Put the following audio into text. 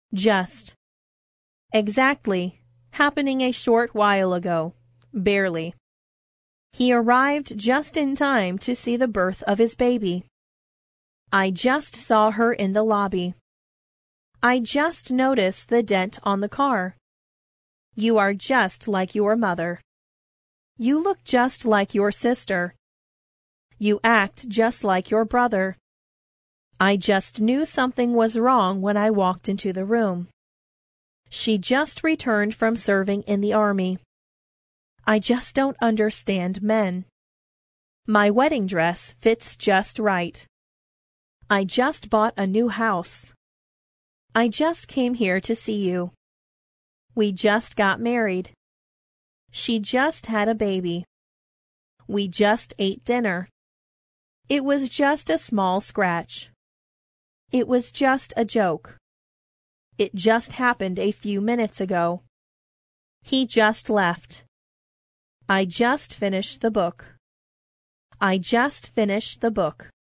Just. Exactly. Happening a short while ago. Barely. He arrived just in time to see the birth of his baby. I just saw her in the lobby. I just noticed the dent on the car. You are just like your mother. You look just like your sister. You act just like your brother. I just knew something was wrong when I walked into the room. She just returned from serving in the army. I just don't understand men. My wedding dress fits just right. I just bought a new house. I just came here to see you. We just got married. She just had a baby. We just ate dinner. It was just a small scratch. It was just a joke. It just happened a few minutes ago. He just left. I just finished the book. I just finished the book.